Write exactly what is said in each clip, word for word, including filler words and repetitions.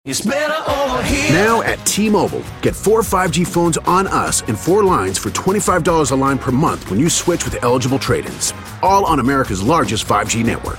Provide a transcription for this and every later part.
It's better over here. Now at T-Mobile, get four five G phones on us and four lines for twenty-five dollars a line per month when you switch with eligible trade-ins. All on America's largest five G network.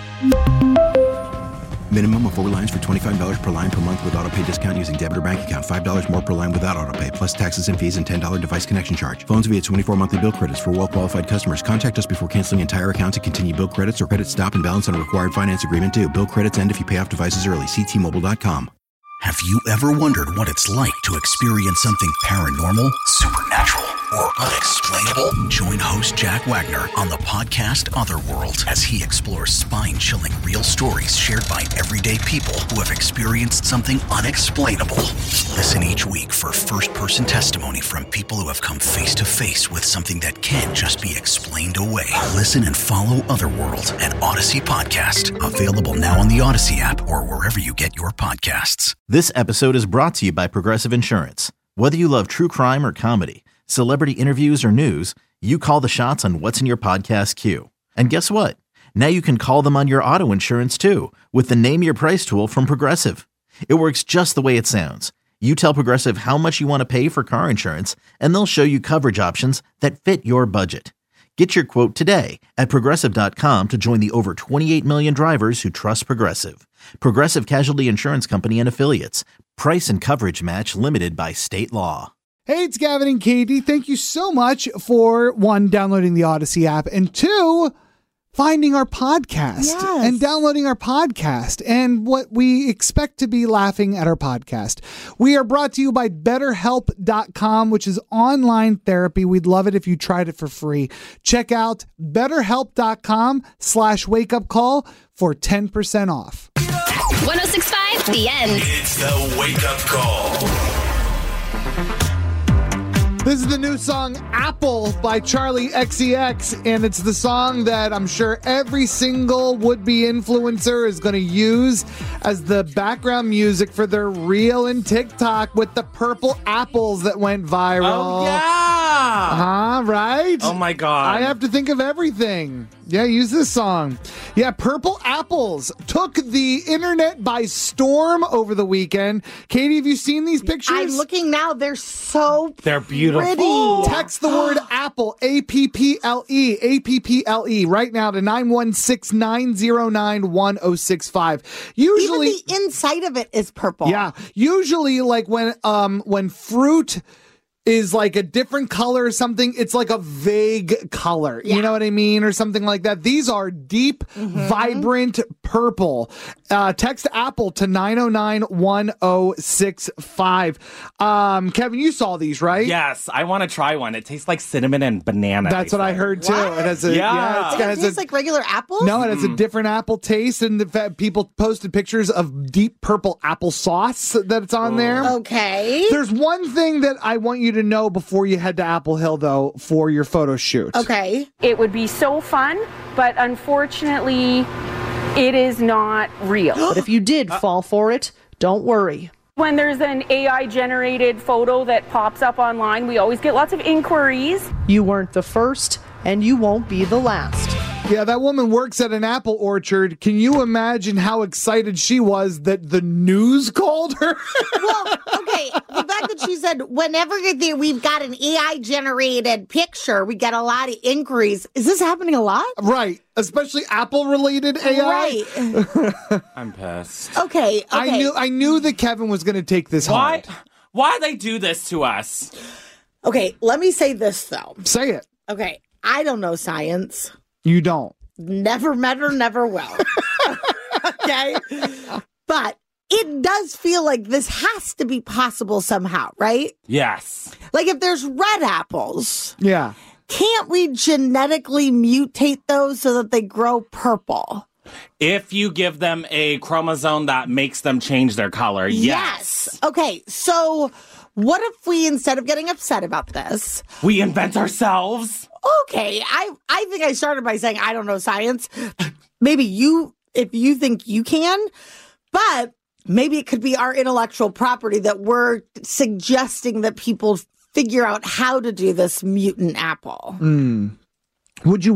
Minimum of four lines for twenty-five dollars per line per month with autopay discount using debit or bank account. five dollars more per line without autopay, plus taxes and fees and ten dollars device connection charge. Phones via twenty-four monthly bill credits for well-qualified customers. Contact us before canceling entire account to continue bill credits or credit stop and balance on a required finance agreement due. Bill credits end if you pay off devices early. See T Mobile dot com. Have you ever wondered what it's like to experience something paranormal, supernatural, or unexplainable? Join host Jack Wagner on the podcast Otherworld as he explores spine-chilling real stories shared by everyday people who have experienced something unexplainable. Listen each week for first-person testimony from people who have come face-to-face with something that can't just be explained away. Listen and follow Otherworld, an Odyssey podcast. Available now on the Odyssey app or wherever you get your podcasts. This episode is brought to you by Progressive Insurance. Whether you love true crime or comedy, celebrity interviews or news, you call the shots on what's in your podcast queue. And guess what? Now you can call them on your auto insurance too with the Name Your Price tool from Progressive. It works just the way it sounds. You tell Progressive how much you want to pay for car insurance, and they'll show you coverage options that fit your budget. Get your quote today at Progressive dot com to join the over twenty-eight million drivers who trust Progressive. Progressive Casualty Insurance Company and Affiliates. Price and coverage match limited by state law. Hey, it's Gavin and Katie. Thank you so much for, one, downloading the Odyssey app, and two, finding our podcast yes. and downloading our podcast and what we expect to be laughing at our podcast. We are brought to you by better help dot com, which is online therapy. We'd love it if you tried it for free. Check out betterhelp.com slash wake up call for ten percent off. one oh six point five, The End. It's the Wake Up Call. This is the new song Apple by Charlie X C X, and it's the song that I'm sure every single would-be influencer is going to use as the background music for their reel in TikTok with the purple apples that went viral. Oh, yeah! Uh-huh, right? Oh, my God. I have to think of everything. Yeah, use this song. Yeah, purple apples took the internet by storm over the weekend. Katie, have you seen these pictures? I'm looking now. They're so They're beautiful. pretty. Text the word Apple, A P P L E, A P P L E, right now to nine one six, nine zero nine, one oh six five. Usually, even the inside of it is purple. yeah, usually like when um when fruit is like a different color or something, it's like a vague color. Yeah. You know what I mean? Or something like that. These are deep, Mm-hmm. vibrant purple. Uh, text Apple to nine oh nine, one oh six five. Um, Kevin, you saw these, right? Yes, I want to try one. It tastes like cinnamon and banana. That's what I heard too. What? It has a, Yeah. yeah, it's It got- has tastes a- like regular apples? No, it has a different apple taste, and the fact people posted pictures of deep purple apple sauce that's on there. Okay. There's one thing that I want you to know before you head to Apple Hill, though, for your photo shoot. Okay. It would be so fun, but unfortunately, it is not real. But if you did fall for it, don't worry. When there's an A I-generated photo that pops up online, we always get lots of inquiries. You weren't the first, and you won't be the last. Yeah, that woman works at an apple orchard. Can you imagine how excited she was that the news called her? Well, okay. The fact that she said, whenever there, we've got an A I-generated picture, we get a lot of inquiries. Is this happening a lot? Right. Especially Apple-related A I. Right. I'm pissed. Okay. Okay. I knew I knew that Kevin was going to take this Why? hard. Why they do this to us? Okay. Let me say this, though. Say it. Okay. I don't know science. You don't. Never met her, never will. Okay? But it does feel like this has to be possible somehow, right? Yes. Like if there's red apples, Yeah. can't we genetically mutate those so that they grow purple? If you give them a chromosome that makes them change their color, yes. Okay, so what if we, instead of getting upset about this, We invent ourselves. okay, I, I think I started by saying I don't know science. Maybe you, if you think you can, but maybe it could be our intellectual property that we're suggesting that people figure out how to do this mutant apple. Mm. Would you want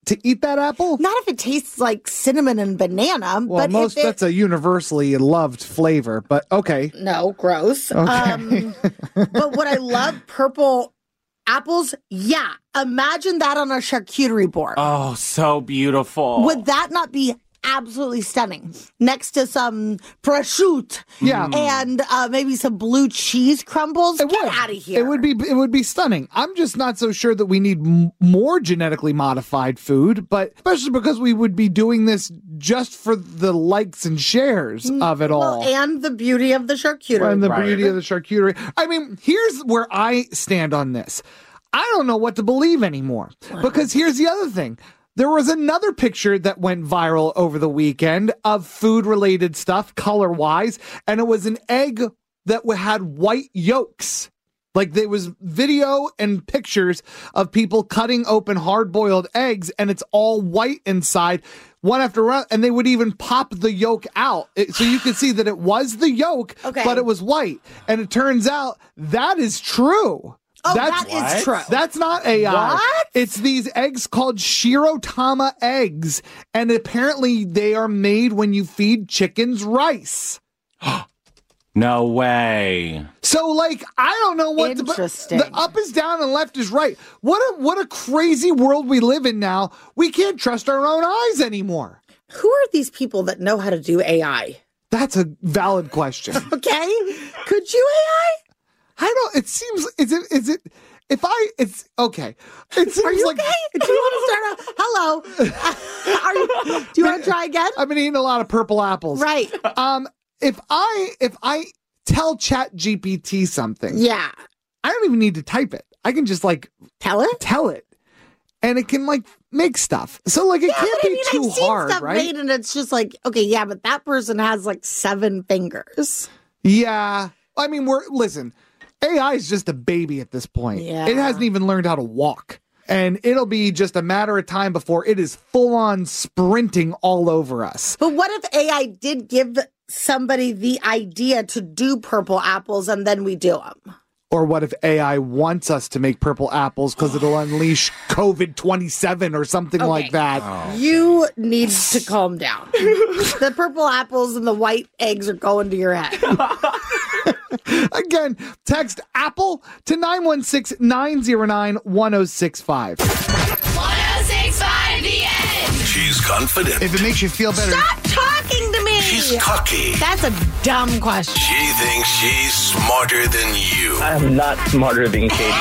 to eat that apple? Not if it tastes like cinnamon and banana. Well, but most if it, that's a universally loved flavor, but okay. No, gross. Okay. Um, but what I love, purple apples, yeah. Imagine that on a charcuterie board. Oh, so beautiful. Would that not be absolutely stunning? Next to some prosciutto, yeah, and uh, maybe some blue cheese crumbles. It Get would. out of here! It would be it would be stunning. I'm just not so sure that we need m- more genetically modified food, but especially because we would be doing this just for the likes and shares of it all, well, and the beauty of the charcuterie, and the right. beauty of the charcuterie. I mean, here's where I stand on this. I don't know what to believe anymore, because here's the other thing. There was another picture that went viral over the weekend of food-related stuff, color-wise, and it was an egg that had white yolks. Like, there was video and pictures of people cutting open hard-boiled eggs, and it's all white inside, one after one, and they would even pop the yolk out. It, so you could see that it was the yolk, okay. but it was white. And it turns out that is true. Oh, that's, that is true. That's not A I. What? It's these eggs called Shirotama eggs, and apparently they are made when you feed chickens rice. No way. So, like, I don't know what Interesting. the, the up is down and left is right. What a what a crazy world we live in now. We can't trust our own eyes anymore. Who are these people that know how to do A I? That's a valid question. Okay, could you A I? I don't. It seems. Is it? Is it? If I, it's okay. It seems Are you like. okay? Do you want to start? A, hello. Are you? Do you want to try again? I've been eating a lot of purple apples. Right. Um. If I if I tell Chat G P T something, Yeah. I don't even need to type it. I can just like Tell it. tell it, and it can like make stuff. So like it Yeah, can't but I be mean, too I've seen hard, stuff right? made and it's just like, okay, yeah, but that person has like seven fingers. Yeah. I mean, we're listen. A I is just a baby at this point. Yeah. It hasn't even learned how to walk. And it'll be just a matter of time before it is full on sprinting all over us. But what if A I did give somebody the idea to do purple apples and then we do them? Or what if A I wants us to make purple apples because it'll unleash COVID twenty-seven or something Okay. like that? You need to calm down. The purple apples and the white eggs are going to your head. Again, text Apple to nine one six, nine zero nine, one zero six five. one oh six point five The End. She's confident. If it makes you feel better. Stop talking to me. She's cocky. That's a dumb question. She thinks she's smarter than you. I'm not smarter than Katie.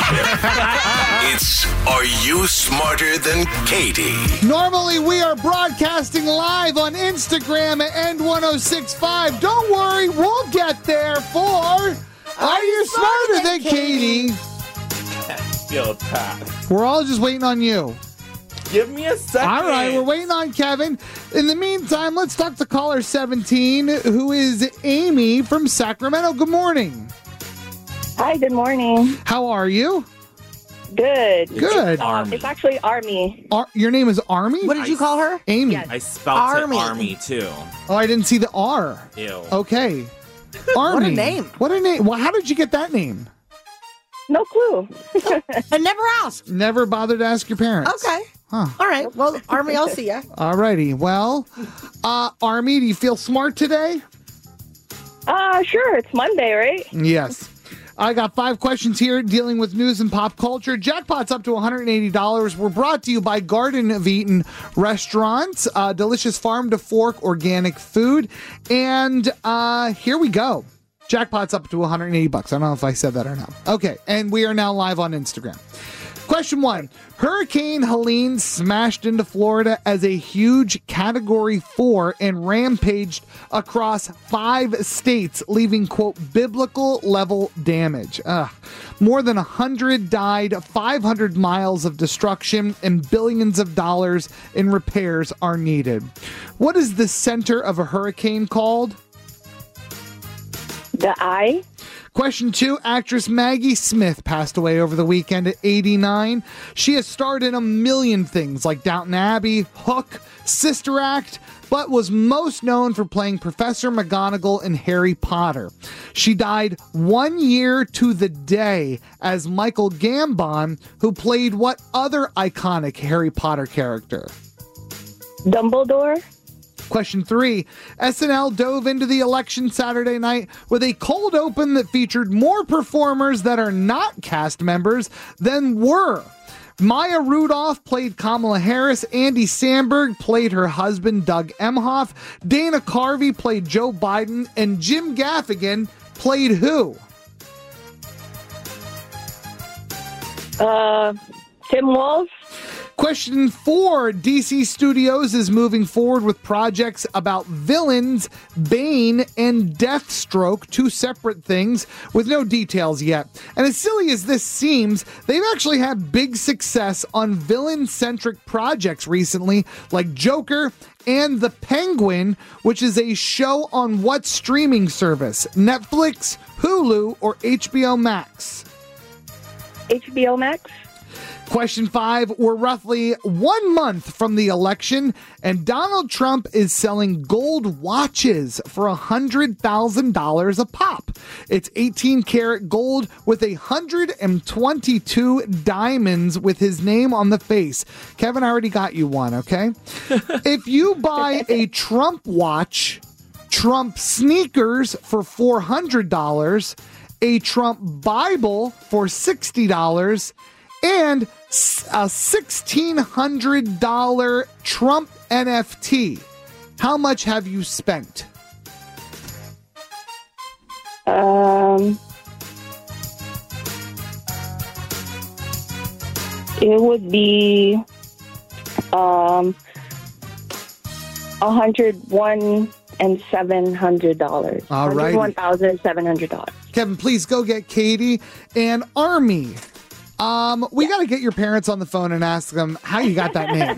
It's Are You Smarter Than Katie? Normally, we are broadcasting live on Instagram at End one oh six five. Don't worry, we'll get there for Are You Smarter Than Katie? Feel attacked. We're all just waiting on you. Give me a second. All right, we're waiting on Kevin. In the meantime, let's talk to caller seventeen, who is Amy from Sacramento. Good morning. Hi, good morning. How are you? Good. Good. Uh, it's actually Army. Ar- your name is Army? What did you call her? Amy. Yes. I spelled Army. it Army too. Oh, I didn't see the R. Ew. Okay. Army. What a name. What a name. Well, how did you get that name? No clue. I never asked. Never bothered to ask your parents. Okay. Huh. All right. Well, Army, I'll see ya. All righty. Well, uh, Army, do you feel smart today? Uh, sure. It's Monday, right? Yes. I got five questions here dealing with news and pop culture. Jackpot's up to one hundred eighty dollars. We're brought to you by Garden of Eden Restaurants, uh, delicious farm to fork organic food. And uh, here we go. Jackpot's up to one hundred eighty bucks. I don't know if I said that or not. Okay, and we are now live on Instagram. Question one. Hurricane Helene smashed into Florida as a huge Category four and rampaged across five states, leaving, quote, biblical level damage. Ugh. More than one hundred died, five hundred miles of destruction, and billions of dollars in repairs are needed. What is the center of a hurricane called? The eye. Question two, actress Maggie Smith passed away over the weekend at eighty-nine. She has starred in a million things like Downton Abbey, Hook, Sister Act, but was most known for playing Professor McGonagall in Harry Potter. She died one year to the day as Michael Gambon, who played what other iconic Harry Potter character? Dumbledore. Question three. S N L dove into the election Saturday night with a cold open that featured more performers that are not cast members than were. Maya Rudolph played Kamala Harris. Andy Samberg played her husband, Doug Emhoff. Dana Carvey played Joe Biden. And Jim Gaffigan played who? Uh, Tim Walz. Question four. D C Studios is moving forward with projects about villains, Bane, and Deathstroke, two separate things with no details yet. And as silly as this seems, they've actually had big success on villain-centric projects recently, like Joker and The Penguin, which is a show on what streaming service? Netflix, Hulu, or H B O Max? H B O Max. Question five, we're roughly one month from the election, and Donald Trump is selling gold watches for one hundred thousand dollars a pop. It's eighteen karat gold with one hundred twenty-two diamonds with his name on the face. Kevin, I already got you one, okay? If you buy a Trump watch, Trump sneakers for four hundred dollars, a Trump Bible for sixty dollars, and a sixteen hundred dollars Trump N F T. How much have you spent? Um, it would be um a hundred one and seven hundred dollars. All right, one thousand seven hundred dollars. Kevin, please go get Katie and Army. Um, we got to get your parents on the phone and ask them how you got that name.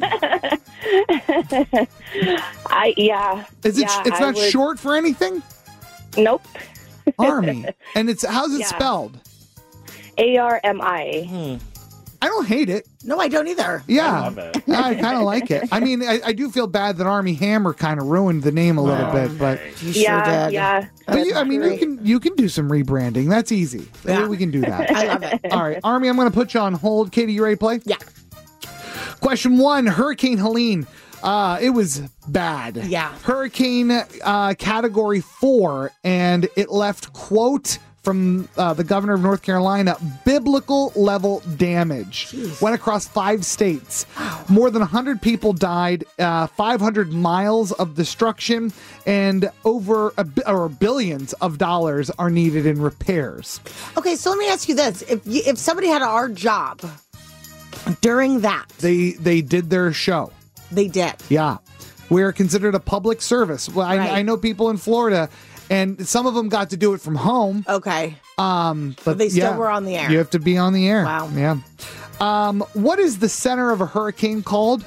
I yeah. Is it? yeah, it's I not would- short for anything. Nope. Army, and it's how's it Yeah. spelled? A R M I. I don't hate it. No, I don't either. Yeah, I love it. I kind of like it. I mean, I, I do feel bad that Army Hammer kind of ruined the name a little Oh, bit, but You sure Yeah, did. yeah. but you, I mean, you great. can you can do some rebranding. That's easy. Yeah. We can do that. I love it. All right, Army, I'm going to put you on hold. Katie, you ready to play? Yeah. Question one, Hurricane Helene. Uh, it was bad. Yeah. Hurricane uh, category four, and it left, quote, from uh, the governor of North Carolina, biblical level damage. Jeez. Went across five states. More than one hundred people died, uh, five hundred miles of destruction, and over a, bi- or billions of dollars are needed in repairs. Okay, so let me ask you this: if you, if somebody had our job during that, They they did their show. they did. Yeah. We're considered a public service. Well, I, Right. I know people in Florida, and some of them got to do it from home. Okay. Um, but they still yeah, were on the air. You have to be on the air. Wow. Yeah. Um, what is the center of a hurricane called?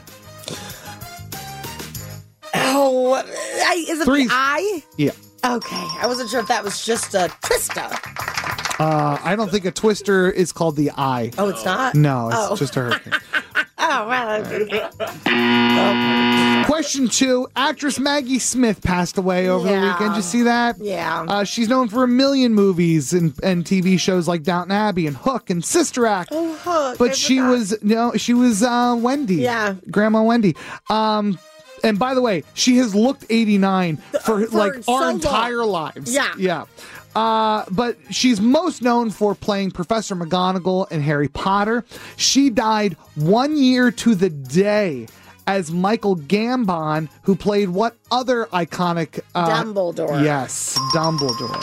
Oh, I, is it Three. the eye? Yeah. Okay, I wasn't sure if that was just a twister. Uh, I don't think a twister is called the eye. Oh, it's not? No, it's Oh. just a hurricane. Oh, well. okay. Question two. Actress Maggie Smith passed away over the Yeah. weekend. Did you see that? Yeah. Uh, she's known for a million movies and, and T V shows like Downton Abbey and Hook and Sister Act. Oh, Hook. But I she forgot. was no, she was uh, Wendy. Yeah. Grandma Wendy. Um, and by the way, she has looked eighty-nine for, for like so our long. entire lives. Yeah. Yeah. Uh, but she's most known for playing Professor McGonagall in Harry Potter. She died one year to the day as Michael Gambon, who played what other iconic uh, Dumbledore. Yes, Dumbledore.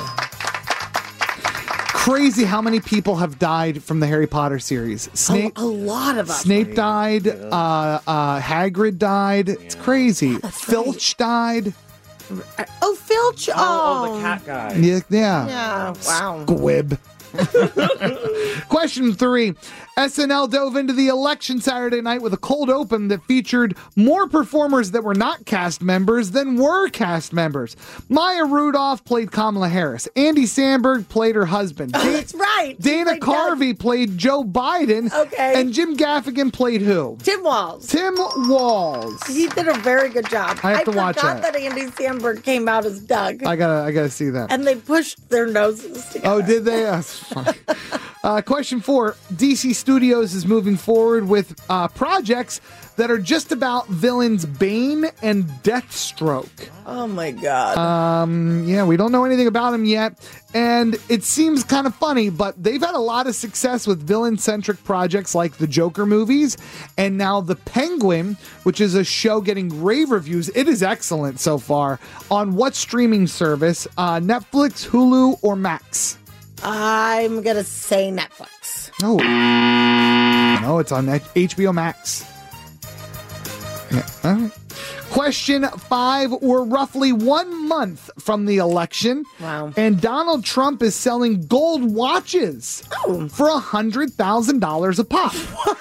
Crazy how many people have died from the Harry Potter series. Snape, a, a lot of them. Snape died. Uh, uh, Hagrid died. It's crazy. Filch died. Oh, Filch. Oh, Oh, oh, the cat guy. Yeah, yeah. Yeah. Wow. Squib. Question three. S N L dove into the election Saturday night with a cold open that featured more performers that were not cast members than were cast members. Maya Rudolph played Kamala Harris. Andy Samberg played her husband. Oh, that's right. Dana Played Carvey played Joe Biden. Okay. And Jim Gaffigan played who? Tim Walz. Tim Walz. He did a very good job. I have to watch forgot that. that Andy Samberg came out as Doug. I gotta, I gotta see that. And they pushed their noses together. Oh, did they? That's funny. uh, question four. D C Studios is moving forward with uh, projects that are just about villains Bane and Deathstroke. Oh, my God. Um, yeah, we don't know anything about them yet. And it seems kind of funny, but they've had a lot of success with villain-centric projects like the Joker movies. And now The Penguin, which is a show getting rave reviews. It is excellent so far. On what streaming service? Uh, Netflix, Hulu, or Max? I'm going to say Netflix. No. No, it's on H B O Max. Yeah. All right. Question five. We're roughly one month from the election. Wow. And Donald Trump is selling gold watches oh. for one hundred thousand dollars a pop.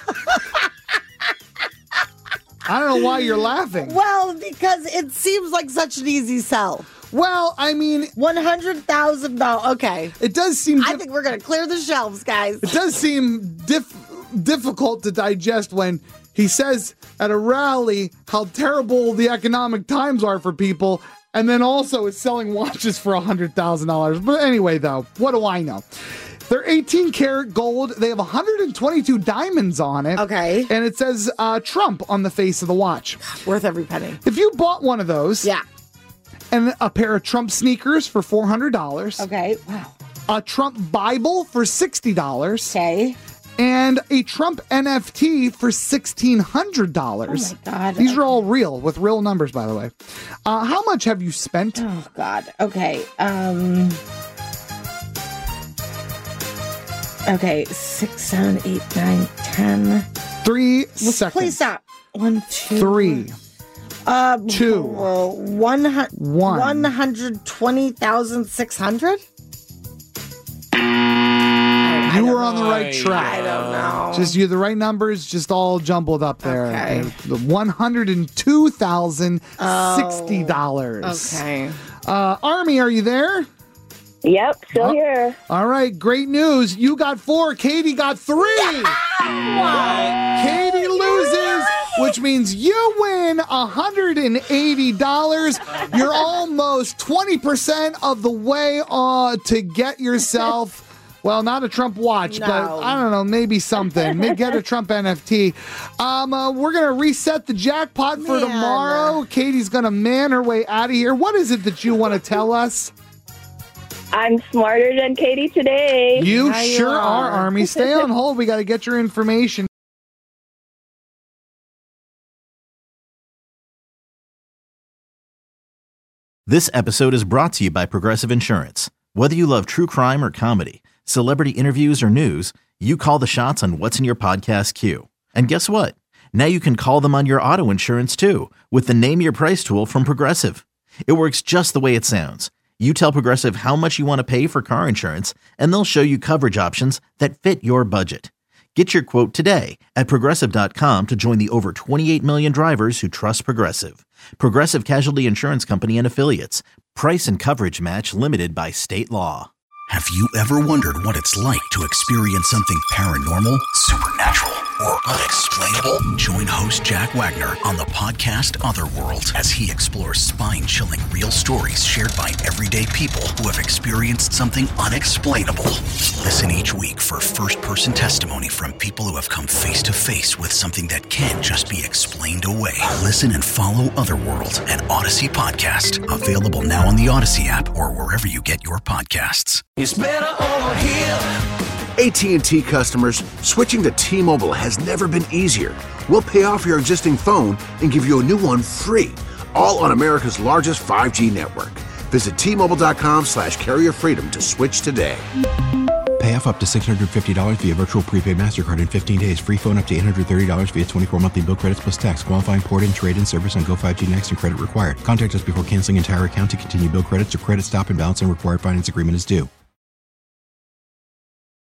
I don't know why you're laughing. Well, because it seems like such an easy sell. Well, I mean... one hundred thousand dollars. Okay. It does seem... I think we're going to clear the shelves, guys. It does seem diff- difficult to digest when he says at a rally how terrible the economic times are for people, and then also is selling watches for one hundred thousand dollars. But anyway, though, what do I know? They're eighteen karat gold. They have one hundred twenty-two diamonds on it. Okay. And it says uh, Trump on the face of the watch. Worth every penny. If you bought one of those... Yeah. And a pair of Trump sneakers for four hundred dollars. Okay. Wow. A Trump Bible for sixty dollars. Okay. And a Trump N F T for sixteen hundred dollars. Oh, my God. These okay. are all real, with real numbers, by the way. Uh, how much have you spent? Oh, God. Okay. Um... Okay, six, seven, eight, nine, ten. Three well, seconds. Please stop. One, two. Three. Uh, two. Uh, one, hu- one. one hundred twenty thousand six hundred? You were on the right track. I don't know. Just you, the right numbers, just all jumbled up there. Okay. The one hundred two thousand sixty dollars. Oh, okay. Uh, Army, are you there? Yep, still Oh. here. All right, great news. You got four. Katie got three. Katie loses, which means you win one hundred eighty dollars. You're almost twenty percent of the way uh, to get yourself, well, not a Trump watch, No. but I don't know, maybe something. Maybe get a Trump N F T. Um, uh, we're going to reset the jackpot for Man. tomorrow. Katie's going to man her way out of here. What is it that you want to tell us? I'm smarter than Katie today. You Yeah, you sure are. are, Army. Stay on hold. We got to get your information. This episode is brought to you by Progressive Insurance. Whether you love true crime or comedy, celebrity interviews or news, you call the shots on what's in your podcast queue. And guess what? Now you can call them on your auto insurance too with the Name Your Price tool from Progressive. It works just the way it sounds. You tell Progressive how much you want to pay for car insurance, and they'll show you coverage options that fit your budget. Get your quote today at Progressive dot com to join the over twenty-eight million drivers who trust Progressive. Progressive Casualty Insurance Company and Affiliates. Price and coverage match limited by state law. Have you ever wondered what it's like to experience something paranormal, supernatural, or unexplainable? Join host Jack Wagner on the podcast Otherworld as he explores spine-chilling real stories shared by everyday people who have experienced something unexplainable. Listen each week for first-person testimony from people who have come face-to-face with something that can't just be explained away. Listen and follow Otherworld, an Odyssey podcast, available now on the Odyssey app or wherever you get your podcasts. It's better over here. A T and T customers, switching to T-Mobile has never been easier. We'll pay off your existing phone and give you a new one free, all on America's largest five G network. Visit T-Mobile.com slash carrier freedom to switch today. Pay off up to six hundred fifty dollars via virtual prepaid MasterCard in fifteen days. Free phone up to eight hundred thirty dollars via twenty-four monthly bill credits plus tax. Qualifying port and trade-in service on Go five G Next and credit required. Contact us before canceling entire account to continue bill credits or credit stop and balance and required finance agreement is due.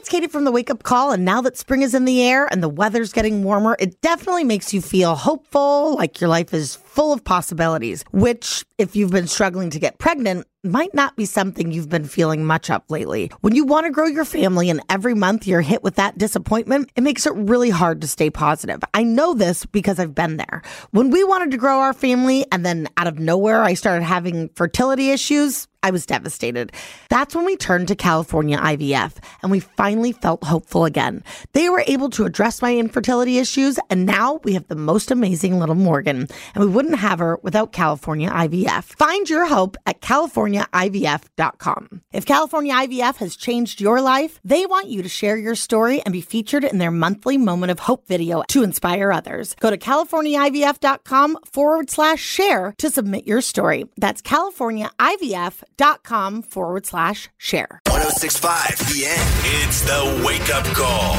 Katie from the Wake Up Call, and now that spring is in the air and the weather's getting warmer, it definitely makes you feel hopeful, like your life is full of possibilities, which, if you've been struggling to get pregnant, might not be something you've been feeling much up lately. When you want to grow your family and every month you're hit with that disappointment, it makes it really hard to stay positive. I know this because I've been there. When we wanted to grow our family and then out of nowhere I started having fertility issues, I was devastated. That's when we turned to California I V F, and we finally felt hopeful again. They were able to address my infertility issues, and now we have the most amazing little Morgan, and we wouldn't have her without California I V F. Find your hope at california I V F dot com. If California I V F has changed your life, they want you to share your story and be featured in their monthly Moment of Hope video to inspire others. Go to california I V F dot com forward slash share to submit your story. That's california I V F dot com forward slash share. one oh six point five The End. It's the Wake Up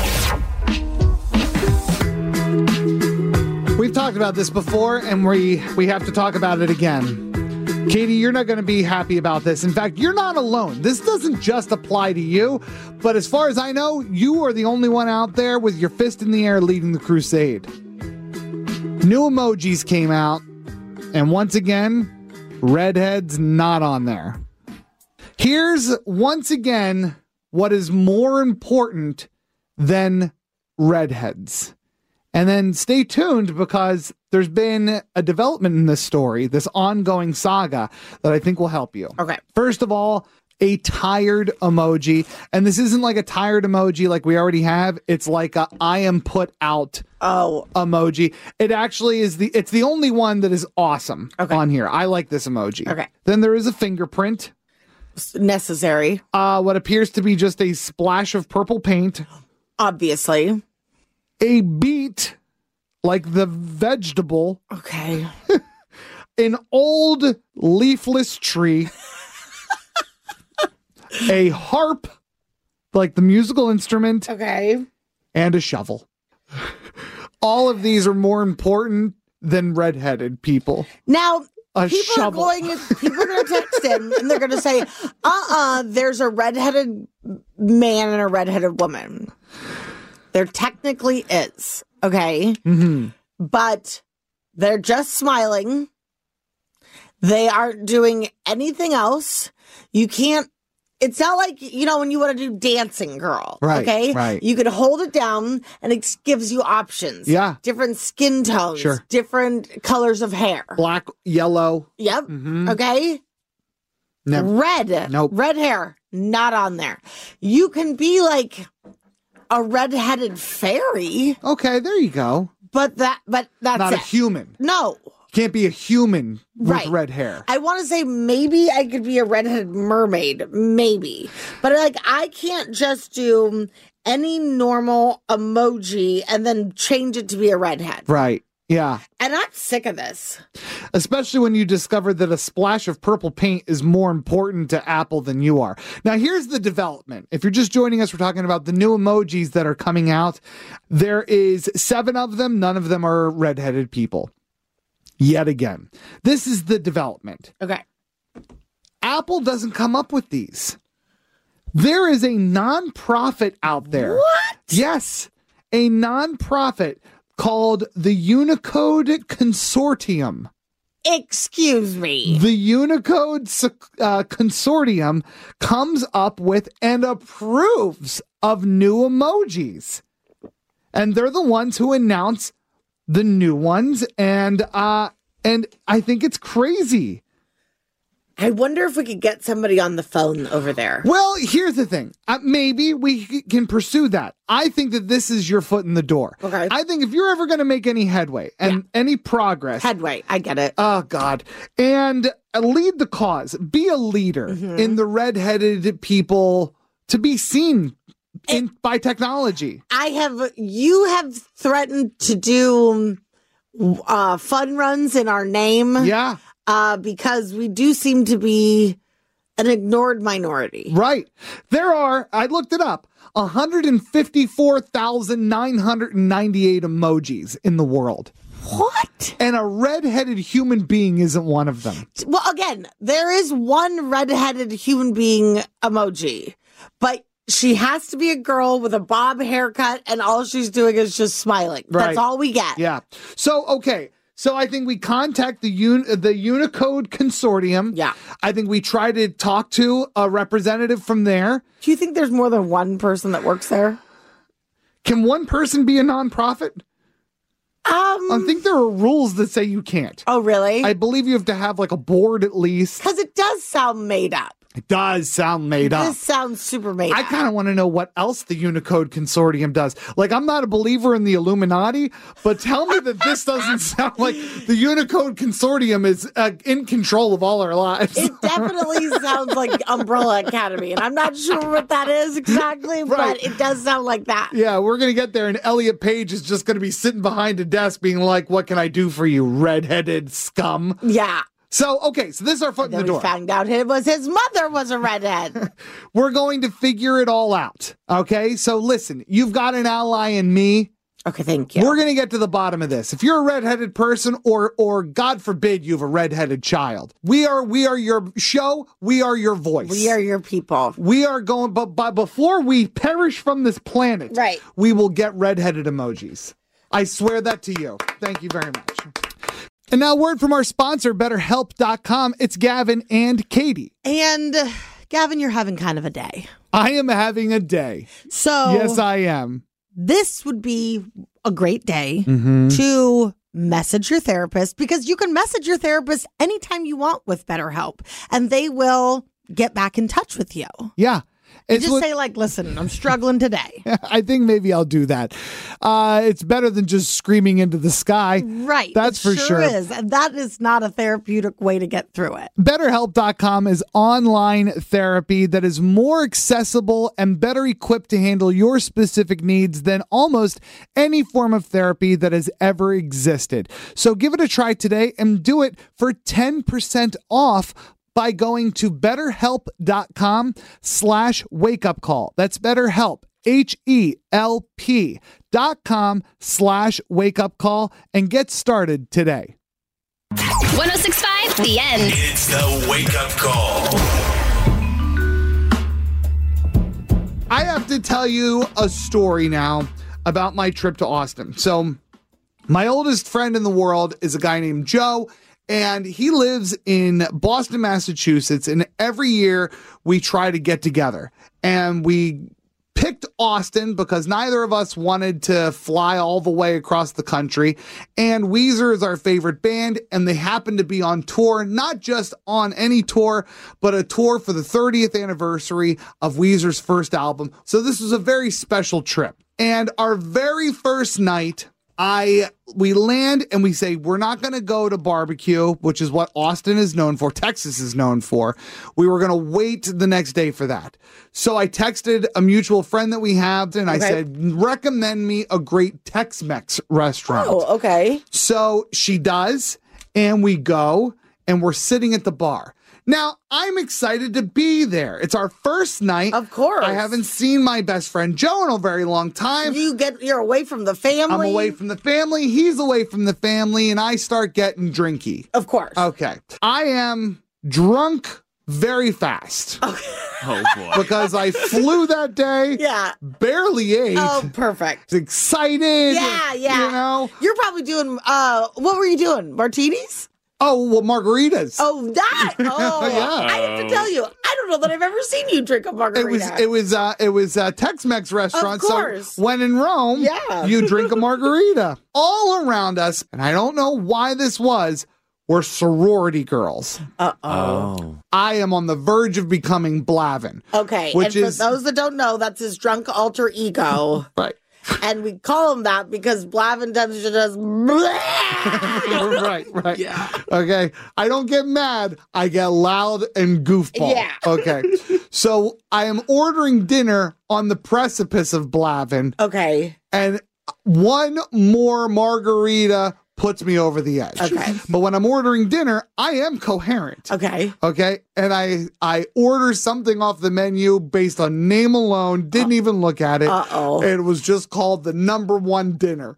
Call. We've talked about this before, and we we have to talk about it again. Katie, you're not going to be happy about this. In fact, you're not alone. This doesn't just apply to you, but as far as I know, you are the only one out there with your fist in the air leading the crusade. New emojis came out, and once again, redhead's not on there. Here's, once again, what is more important than redheads. And then stay tuned, because there's been a development in this story, this ongoing saga, that I think will help you. Okay. First of all, a tired emoji. And this isn't like a tired emoji like we already have. It's like a I am put out oh emoji. It actually is the, it's the only one that is awesome okay. on here. I like this emoji. Okay. Then there is a fingerprint. Necessary. Uh, what appears to be just a splash of purple paint. Obviously. A beet, like the vegetable. Okay. An old leafless tree. A harp, like the musical instrument. Okay. And a shovel. All of these are more important than redheaded people. Now, a people shovel. are going. People are going to text in, and they're going to say, "Uh-uh, there's a redheaded man and a redheaded woman." There technically is, okay, mm-hmm. but they're just smiling. They aren't doing anything else. You can't. It's not like, you know, when you want to do Dancing Girl, right, okay? Right. You can hold it down and it gives you options. Yeah. Different skin tones. Sure. Different colors of hair. Black, yellow. Yep. Mm-hmm. Okay. Never. Red. Nope. Red hair. Not on there. You can be like a red-headed fairy. Okay, there you go. But that, but that's not it. a human. No. Can't be a human with right. red hair. I want to say maybe I could be a redheaded mermaid, maybe. But like I can't just do any normal emoji and then change it to be a redhead. Right. Yeah. And I'm sick of this. Especially when you discover that a splash of purple paint is more important to Apple than you are. Now, here's the development. If you're just joining us, we're talking about the new emojis that are coming out. There is seven of them. None of them are redheaded people. Yet again. This is the development. Okay. Apple doesn't come up with these. There is a nonprofit out there. What? Yes. A nonprofit called the Unicode Consortium. Excuse me. The Unicode uh, Consortium comes up with and approves of new emojis. And they're the ones who announce the new ones. And uh, and I think it's crazy. I wonder if we could get somebody on the phone over there. Well, here's the thing. Uh, maybe we c- can pursue that. I think that this is your foot in the door. Okay. I think if you're ever going to make any headway and yeah. any progress. Headway. I get it. Oh, God. And uh, lead the cause. Be a leader mm-hmm. in the redheaded people to be seen in, it, by technology. I have, you have threatened to do uh, fun runs in our name. Yeah. Uh, because we do seem to be an ignored minority. Right. There are, I looked it up, one hundred fifty-four thousand nine hundred ninety-eight emojis in the world. What? And a redheaded human being isn't one of them. Well, again, there is one redheaded human being emoji, but she has to be a girl with a bob haircut, and all she's doing is just smiling. Right. That's all we get. Yeah. So, okay. So I think we contact the Un- the Unicode Consortium. Yeah. I think we try to talk to a representative from there. Do you think there's more than one person that works there? Can one person be a nonprofit? Um, I think there are rules that say you can't. Oh, really? I believe you have to have like a board at least. Because it does sound made up. It does sound made up. This sounds super made I up. kind of want to know what else the Unicode Consortium does. Like, I'm not a believer in the Illuminati, but tell me that this doesn't sound like the Unicode Consortium is uh, in control of all our lives. It definitely sounds like Umbrella Academy, and I'm not sure what that is exactly, Right. but it does sound like that. Yeah, we're going to get there, and Elliot Page is just going to be sitting behind a desk being like, what can I do for you, redheaded scum? Yeah. So, okay, so this is our foot in Then the we door. found out it was his mother was a redhead. We're going to figure it all out, okay? So listen, you've got an ally in me. Okay, thank you. We're going to get to the bottom of this. If you're a redheaded person, or or God forbid you have a redheaded child, we are we are your show. We are your voice. We are your people. We are going, but, but before we perish from this planet, Right. we will get redheaded emojis. I swear that to you. Thank you very much. And now, word from our sponsor, better help dot com. It's Gavin and Katie. And uh, Gavin, you're having kind of a day. I am having a day. So Yes, I am. this would be a great day Mm-hmm. to message your therapist, because you can message your therapist anytime you want with BetterHelp, and they will get back in touch with you. Yeah. You It's just what- say, like, listen, I'm struggling today. I think maybe I'll do that. Uh, it's better than just screaming into the sky. Right. That's it for sure sure. is. And that is not a therapeutic way to get through it. better help dot com is online therapy that is more accessible and better equipped to handle your specific needs than almost any form of therapy that has ever existed. So give it a try today and do it for ten percent off by going to betterhelp.com slash wake up call. That's BetterHelp, H E L P dot com slash wake up call, and get started today. one oh six point five, The End. It's the wake up call. I have to tell you a story now about my trip to Austin. So my oldest friend in the world is a guy named Joe, and he lives in Boston, Massachusetts. And every year we try to get together, and we picked Austin because neither of us wanted to fly all the way across the country. And Weezer is our favorite band, and they happen to be on tour, not just on any tour, but a tour for the thirtieth anniversary of Weezer's first album. So this was a very special trip. And our very first night, I we land and we say, we're not going to go to barbecue, which is what Austin is known for, Texas is known for. We were going to wait the next day for that. So I texted a mutual friend that we have, and I Okay. said, recommend me a great Tex-Mex restaurant. Oh, okay. So she does, and we go, and we're sitting at the bar. Now, I'm excited to be there. It's our first night. Of course. I haven't seen my best friend Joe in a very long time. You get, you're away from the family. I'm away from the family. He's away from the family, and I start getting drinky. Of course. Okay. I am drunk very fast Oh, boy. because I flew that day. Yeah. Barely ate. Oh, perfect. Excited. Yeah, yeah. You know? You're probably doing, uh, what were you doing? Martinis? Oh, well, margaritas. Oh, that. Oh, Yeah. I have to tell you, I don't know that I've ever seen you drink a It margarita. was it was uh it was a Tex-Mex restaurant. Of course. So when in Rome, Yeah. you drink a margarita. All around us, and I don't know why this was, were sorority girls. Uh-oh. Oh. I am on the verge of becoming Blavin. Okay, Which and is- for those that don't know, that's his drunk alter ego. Right. And we call him that because Blavin does just right, right. Yeah. Okay. I don't get mad. I get loud and goofball. Yeah. Okay. So I am ordering dinner on the precipice of Blavin. Okay. And one more margarita puts me over the edge. Okay. But when I'm ordering dinner, I am coherent. Okay. Okay. And I I order something off the menu based on name alone, didn't even look at it. Uh-oh. It was just called the number one dinner.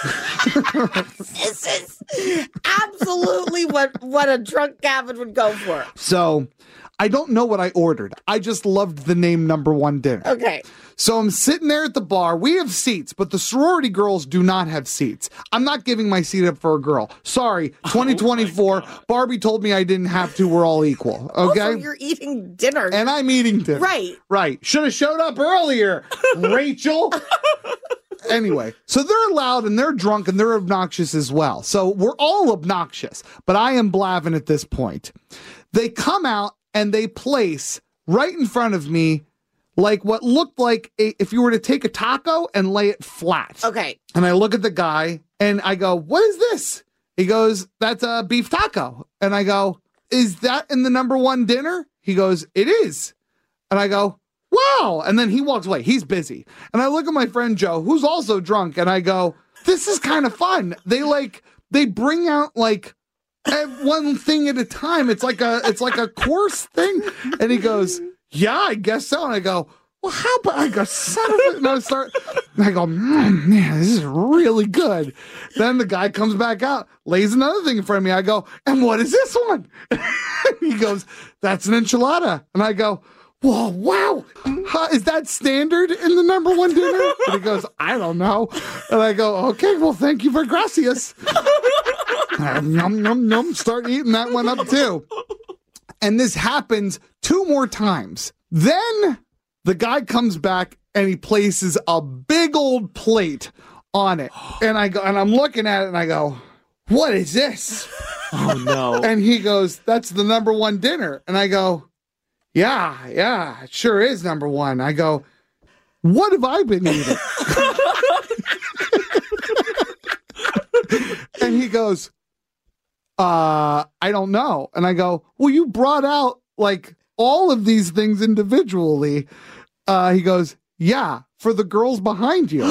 This is absolutely what, what a drunk Gavin would go for. So I don't know what I ordered. I just loved the name Number One Dinner. Okay. So I'm sitting there at the bar. We have seats, but the sorority girls do not have seats. I'm not giving my seat up for a girl. Sorry, twenty twenty-four. Oh Barbie told me I didn't have to. We're all equal. Okay. Also, you're eating dinner. And I'm eating dinner. Right. Right. Should have showed up earlier, Rachel. Anyway, so they're loud and they're drunk and they're obnoxious as well. So we're all obnoxious, but I am blabbing at this point. They come out and they place right in front of me like what looked like a, if you were to take a taco and lay it flat. Okay. And I look at the guy and I go, what is this? He goes, that's a beef taco. And I go, is that in the Number One Dinner? He goes, it is. And I go, wow. And then he walks away. He's busy. And I look at my friend Joe, who's also drunk, and I go, this is kind of fun. They like, they bring out like one thing at a time. It's like a, it's like a course thing. And he goes, yeah, I guess so. And I go, well, how about I go, son of a, and I start, and I go, mm, man, this is really good. Then the guy comes back out, lays another thing in front of me. I go, and what is this one? He goes, that's an enchilada. And I go, whoa, wow. Huh, is that standard in the Number One Dinner? And he goes, I don't know. And I go, okay, well, thank you for gracias. Yum, yum, yum. Start eating that one up too. And this happens two more times. Then the guy comes back and he places a big old plate on it. And I go, and I'm looking at it and I go, what is this? Oh no. And he goes, that's the Number One Dinner. And I go, yeah, yeah, it sure is number one. I go, what have I been eating? And he goes, uh, I don't know. And I go, well, you brought out like all of these things individually. Uh, he goes, yeah, for the girls behind you.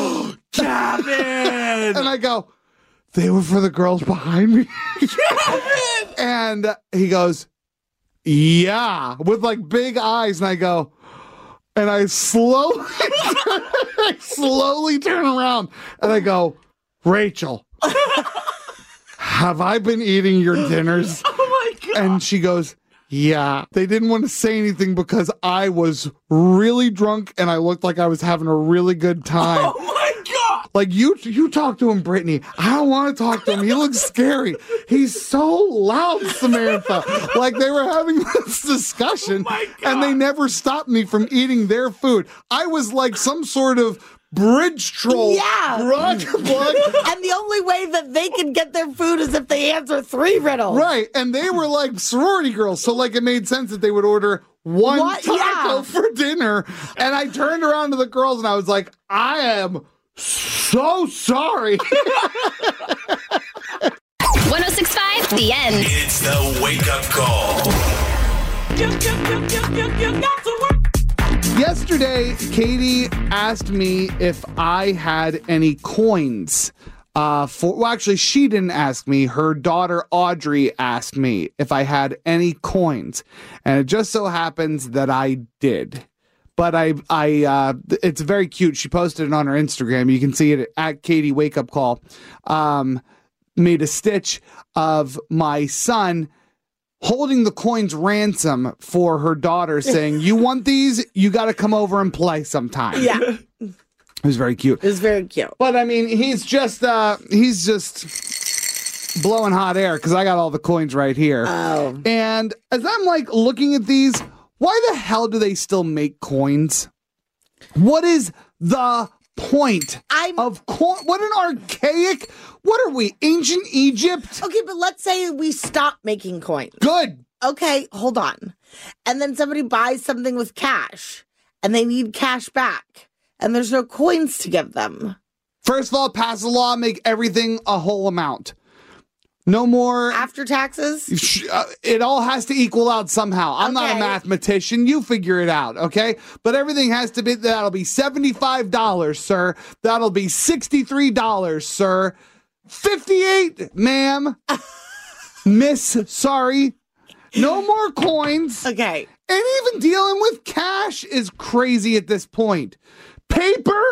Gavin! And I go, they were for the girls behind me? Gavin! And he goes, yeah, with like big eyes. And I go, and I slowly, I slowly turn around and I go, Rachel, have I been eating your dinners? Oh my God. And she goes, yeah. They didn't want to say anything because I was really drunk and I looked like I was having a really good time. Oh my God. Like you, you talk to him, Brittany. I don't want to talk to him. He looks scary. He's so loud, Samantha. Like they were having this discussion oh and they never stopped me from eating their food. I was like some sort of bridge troll. Yeah. Rock, blood. And the only way that they can get their food is if they answer three riddles. Right. And they were like sorority girls. So like it made sense that they would order one What? taco Yeah. for dinner. And I turned around to the girls and I was like, I am so sorry. one oh six point five, The End. It's the wake up call. You, you, you, you, you, you got to work. Yesterday, Katie asked me if I had any coins. Uh, for well, actually, she didn't ask me. Her daughter Audrey asked me if I had any coins, and it just so happens that I did. But I, I, uh, it's very cute. She posted it on her Instagram. You can see it at Katie Wake Up Call. Um, made a stitch of my son holding the coins ransom for her daughter, saying, you want these? You got to come over and play sometime. Yeah. It was very cute. It was very cute. But I mean, he's just, uh, he's just blowing hot air because I got all the coins right here. Oh. And as I'm like looking at these, why the hell do they still make coins? What is the point I'm, of coin? What an archaic, what are we, ancient Egypt? Okay, but let's say we stop making coins. Good. Okay, hold on. And then somebody buys something with cash and they need cash back and there's no coins to give them. First of all, pass a law, make everything a whole amount. No more. After taxes? Uh, it all has to equal out somehow. I'm not a Okay. mathematician. You figure it out, okay? But everything has to be, that'll be seventy-five dollars, sir. That'll be sixty-three dollars, sir. fifty-eight, ma'am. Miss, sorry. No more coins. Okay. And even dealing with cash is crazy at this point. Paper?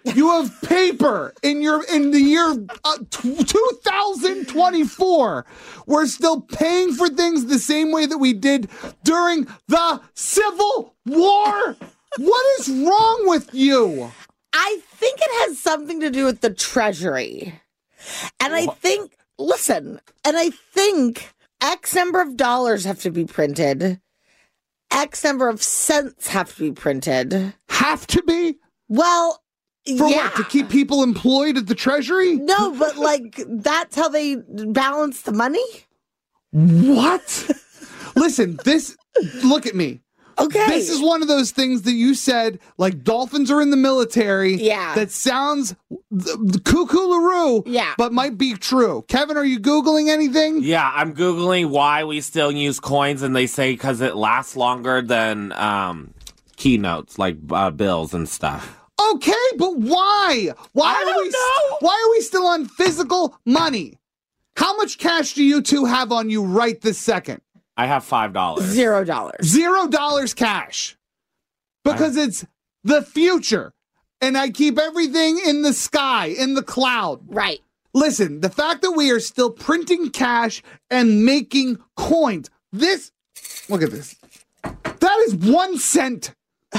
You have paper in your in the year uh, two thousand twenty-four. We're still paying for things the same way that we did during the Civil War. What is wrong with you? I think it has something to do with the Treasury. And I think, listen, and I think X number of dollars have to be printed. X number of cents have to be printed. Have to be? Well, For yeah. what? To keep people employed at the Treasury? No, but like, that's how they balance the money? What? Listen, this, look at me. Okay. This is one of those things that you said, like dolphins are in the military. Yeah. That sounds cuckoo-laroo, yeah. but might be true. Kevin, are you Googling anything? Yeah, I'm Googling why we still use coins, and they say because it lasts longer than um, keynotes, like uh, bills and stuff. Okay, but why? Why I are don't we know. Why are we still on physical money? How much cash do you two have on you right this second? I have five dollars. Zero dollars. Zero dollars cash. Because I... it's the future. And I keep everything in the sky, in the cloud. Right. Listen, the fact that we are still printing cash and making coins, this, look at this. That is one cent.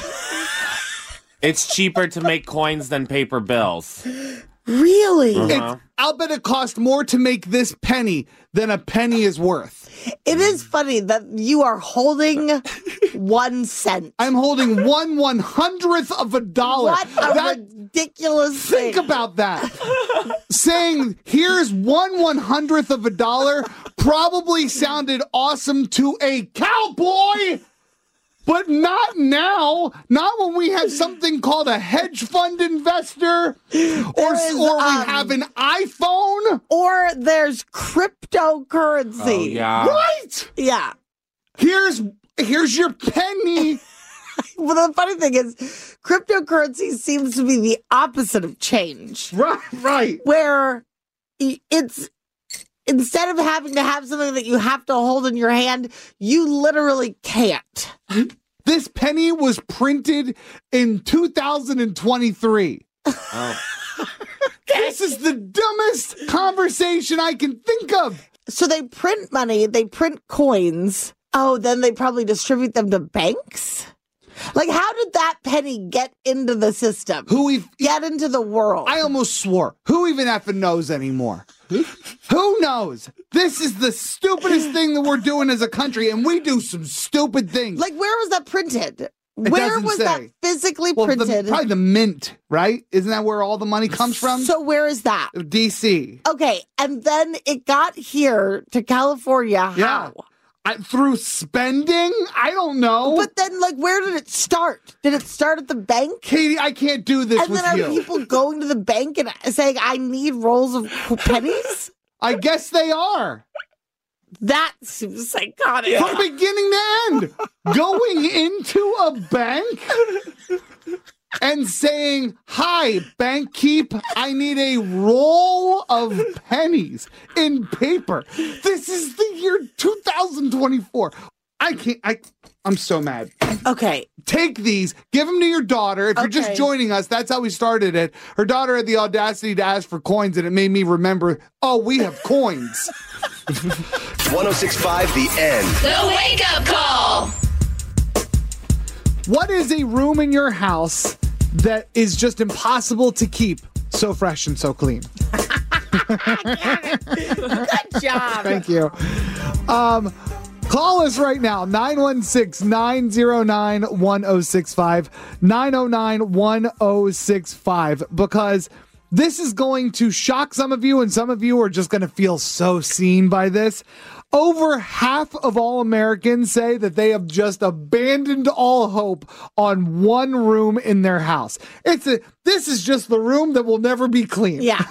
It's cheaper to make coins than paper bills. Really? Uh-huh. It's, I'll bet it cost more to make this penny than a penny is worth. It is funny that you are holding one cent. I'm holding one one hundredth of a dollar. What a that, ridiculous think thing. about that. Saying, here's one one hundredth of a dollar probably sounded awesome to a cowboy. But not now. Not when we have something called a hedge fund investor, or, is, or we um, have an iPhone. Or there's cryptocurrency. Oh, yeah. Right? Yeah. Here's here's your penny. Well, the funny thing is, cryptocurrency seems to be the opposite of change. Right, right. Where it's, instead of having to have something that you have to hold in your hand, you literally can't. This penny was printed in two thousand twenty-three. Oh. This is the dumbest conversation I can think of. So they print money, they print coins. Oh, then they probably distribute them to banks? Like, how did that penny get into the system? Who we get into the world? I almost swore. Who even effing knows anymore? Who knows? This is the stupidest thing that we're doing as a country, and we do some stupid things. Like, where was that printed? It Where doesn't was say. that physically well, the, printed? probably the mint, right? Isn't that where all the money comes from? So where is that? D C. Okay, and then it got here to California. How? Yeah. I, through spending? I don't know. But then, like, where did it start? Did it start at the bank? Katie, I can't do this and with then you. are people going to the bank and saying, I need rolls of pennies? I guess they are. That seems psychotic. From beginning to end. Going into a bank and saying, hi, bank keep, I need a roll of pennies in paper. This is the year two thousand twenty-four. I can't, I, I'm so mad. Okay. Take these, give them to your daughter. If you're just Okay. joining us, that's how we started it. Her daughter had the audacity to ask for coins, and it made me remember, oh, we have coins. one oh six point five The End. The Wake Up Call. What is a room in your house that is just impossible to keep so fresh and so clean? Good job. Thank you. Um, call us right now, nine one six, nine oh nine, one oh six five, nine oh nine, one oh six five, because this is going to shock some of you, and some of you are just going to feel so seen by this. Over half of all Americans say that they have just abandoned all hope on one room in their house. It's a, this is just the room that will never be clean. Yeah.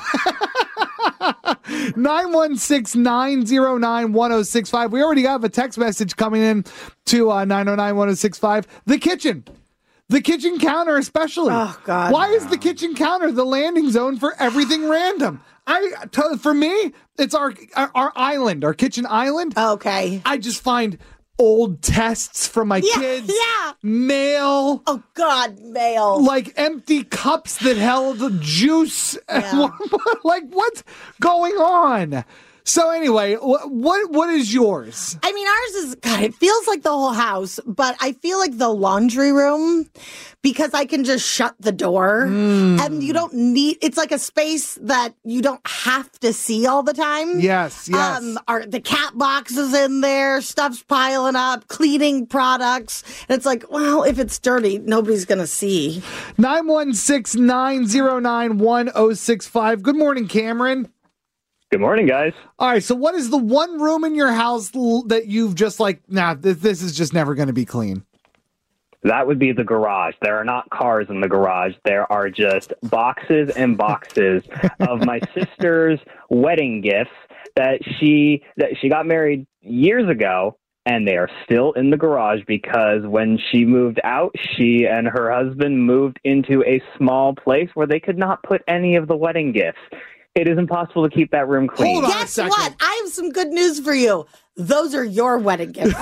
nine one six, nine oh nine, one oh six five. We already have a text message coming in to uh, nine oh nine, one oh six five. The kitchen. The kitchen counter especially. Oh, God. Why is the kitchen counter the landing zone for everything random? I t- For me, it's our, our our island, our kitchen island. Okay. I just find old tests from my Yeah, kids. yeah. Mail. Oh, God, mail. Like empty cups that held juice. Yeah. Like, what's going on? So anyway, wh- what what is yours? I mean, ours is, God, it feels like the whole house, but I feel like the laundry room because I can just shut the door Mm. and you don't need, it's like a space that you don't have to see all the time. Yes, yes. Um, are the cat boxes in there, stuff's piling up, cleaning products. And it's like, well, if it's dirty, nobody's going to see. nine one six, nine zero nine, one oh six five. Good morning, Cameron. Good morning, guys. All right, so what is the one room in your house l- that you've just like, nah, this, this is just never going to be clean? That would be the garage. There are not cars in the garage. There are just boxes and boxes of my sister's wedding gifts that she that she got married years ago, and they are still in the garage because when she moved out, she and her husband moved into a small place where they could not put any of the wedding gifts. It is impossible to keep that room clean. Hold on a Guess second. what? I have some good news for you. Those are your wedding gifts.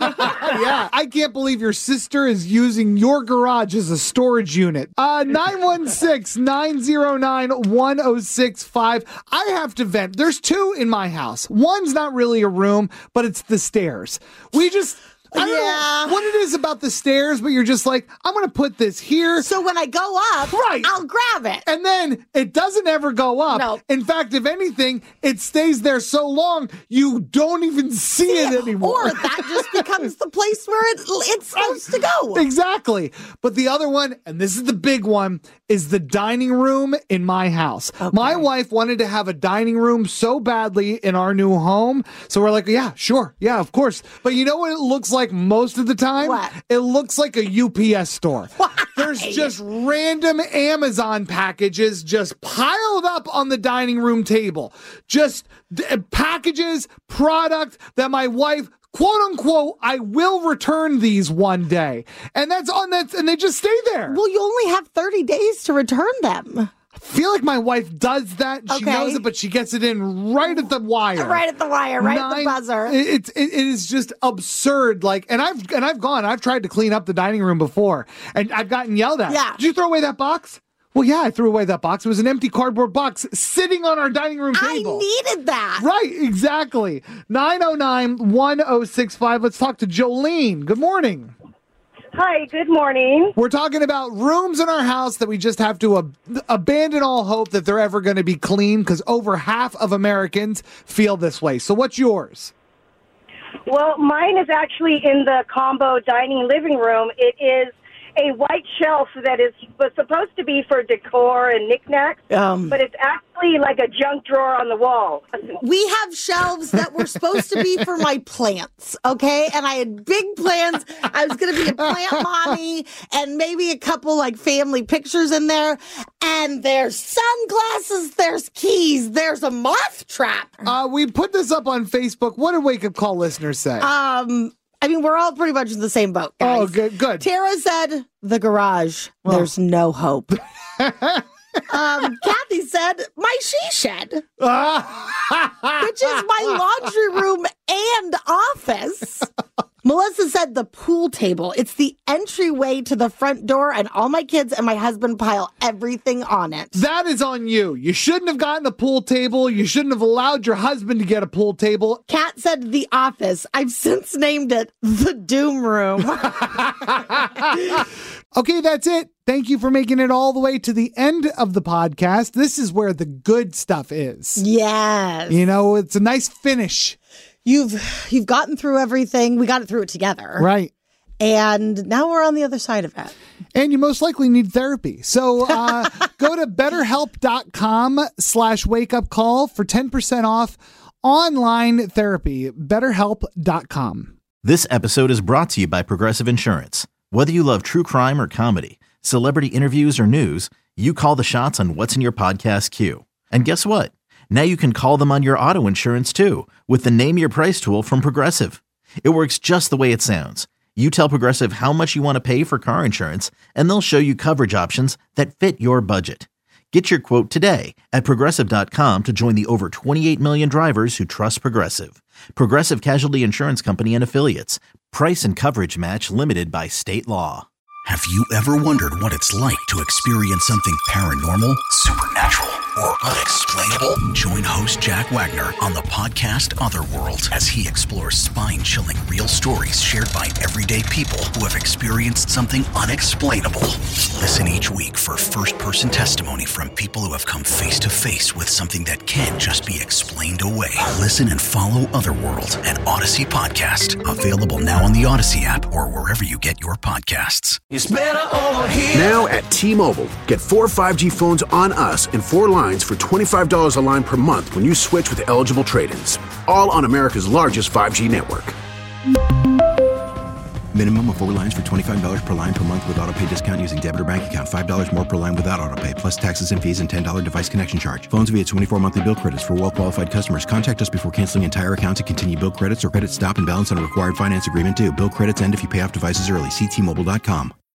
Yeah, I can't believe your sister is using your garage as a storage unit. Uh, nine one six, nine zero nine, one oh six five. I have to vent. There's two in my house. One's not really a room, but it's the stairs. We just... I don't Yeah. know what it is about the stairs, but you're just like, I'm going to put this here. So when I go up, Right. I'll grab it. And then it doesn't ever go up. No. In fact, if anything, it stays there so long, you don't even see it anymore. Or that just becomes the place where it, it's supposed to go. Exactly. But the other one, and this is the big one, is the dining room in my house. My wife wanted to have a dining room so badly in our new home. So we're like, yeah, sure. Yeah, of course. But you know what it looks like most of the time? What? It looks like a U P S store. Why? There's just random Amazon packages just piled up on the dining room table. Just d- packages, product that my wife, quote unquote, I will return these one day. And that's on that, and they just stay there. Well, you only have thirty days to return them. I feel like my wife does that. She Okay. knows it, but she gets it in right at the wire. Right at the wire, right at the Nine- buzzer. it- It's it, it is just absurd. Like, and I've and I've gone. I've tried to clean up the dining room before, and I've gotten yelled at. Yeah. Did you throw away that box? Well, yeah, I threw away that box. It was an empty cardboard box sitting on our dining room table. I needed that. Right, exactly. nine oh nine, one oh six five. Let's talk to Jolene. Good morning. Hi, good morning. We're talking about rooms in our house that we just have to ab- abandon all hope that they're ever going to be clean because over half of Americans feel this way. So what's yours? Well, mine is actually in the combo dining living room. It is a white shelf that is was supposed to be for decor and knickknacks, Um. but it's actually like a junk drawer on the wall. We have shelves that were supposed to be for my plants, okay? And I had big plans. I was going to be a plant mommy and maybe a couple like family pictures in there. And there's sunglasses, there's keys, there's a moth trap. Uh, we put this up on Facebook. What did Wake Up Call listeners say? Um, I mean, we're all pretty much in the same boat, guys. Oh, good, good. Tara said, the garage. There's no hope. um, Kathy said, my she shed, which is my laundry room and office. Melissa said the pool table. It's the entryway to the front door, and all my kids and my husband pile everything on it. That is on you. You shouldn't have gotten a pool table. You shouldn't have allowed your husband to get a pool table. Kat said the office. I've since named it the doom room. Okay, that's it. Thank you for making it all the way to the end of the podcast. This is where the good stuff is. Yes. You know, it's a nice finish. You've you've gotten through everything. We got it through it together. Right. And now we're on the other side of it. And you most likely need therapy. So uh, go to betterhelp.com slash wake up call for ten percent off online therapy. betterhelp dot com. This episode is brought to you by Progressive Insurance. Whether you love true crime or comedy, celebrity interviews or news, you call the shots on what's in your podcast queue. And guess what? Now you can call them on your auto insurance too with the Name Your Price tool from Progressive. It works just the way it sounds. You tell Progressive how much you want to pay for car insurance, and they'll show you coverage options that fit your budget. Get your quote today at Progressive dot com to join the over twenty-eight million drivers who trust Progressive. Progressive Casualty Insurance Company and Affiliates. Price and coverage match limited by state law. Have you ever wondered what it's like to experience something paranormal, supernatural, or unexplainable? Join host Jack Wagner on the podcast Otherworld as he explores spine-chilling real stories shared by everyday people who have experienced something unexplainable. Listen each week for first-person testimony from people who have come face-to-face with something that can't just be explained away. Listen and follow Otherworld, an Odyssey podcast, available now on the Odyssey app or wherever you get your podcasts. It's better over here. Now at T-Mobile, get four five G phones on us and four lines for twenty-five dollars a line per month when you switch with eligible trade-ins. All on America's largest five G network. Minimum of four lines for twenty-five dollars per line per month with auto pay discount using debit or bank account. five dollars more per line without auto pay, plus taxes and fees and ten dollars device connection charge. Phones via twenty-four monthly bill credits for well-qualified customers. Contact us before canceling entire account to continue bill credits or credit stop and balance on a required finance agreement due. Bill credits end if you pay off devices early. See T Mobile dot com.